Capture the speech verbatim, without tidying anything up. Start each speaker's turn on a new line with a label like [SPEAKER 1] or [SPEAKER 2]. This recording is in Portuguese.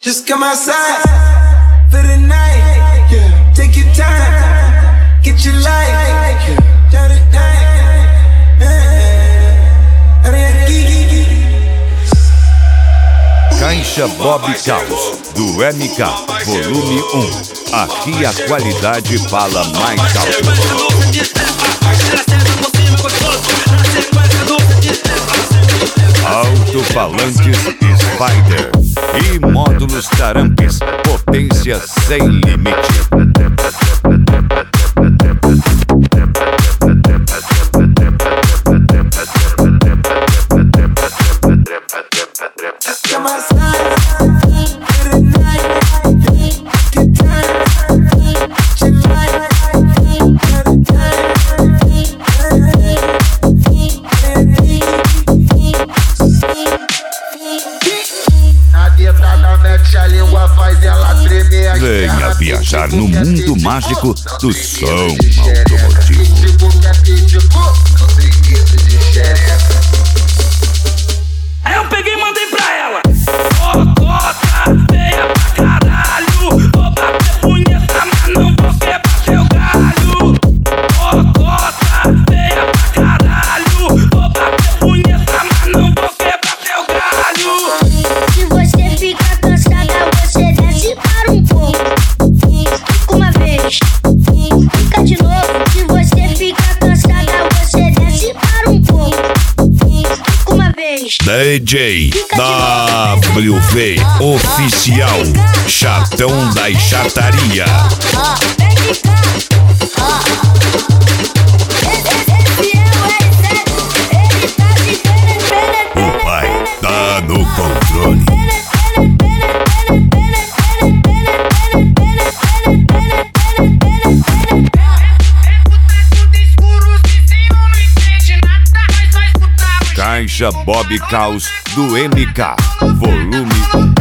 [SPEAKER 1] Just come outside for the night. Yeah. Take your time, get your life. Yeah.
[SPEAKER 2] Caixa Bob Caos, do M K, volume um. Aqui a qualidade fala mais alto. Alto-falantes Spider e módulos Tarampes, potência sem limite. Venha viajar no mundo mágico do som automotivo.
[SPEAKER 3] Aí eu peguei e mandei pra ela: ô cota, veia pra caralho. Vou bater punheta, mas não vou quebrar teu galho. Ô cota, veia pra caralho. Vou bater punheta, mas não vou quebrar teu galho.
[SPEAKER 4] Se você fica cansada, você desce para um pouco. Fica uma vez, fica de novo. Se você fica cansada, você desce para um pouco. Fica uma vez.
[SPEAKER 2] D J W V Oficial, chatão da chataria. O pai tá no controle. Caixa Bob Caos, do M K, volume um.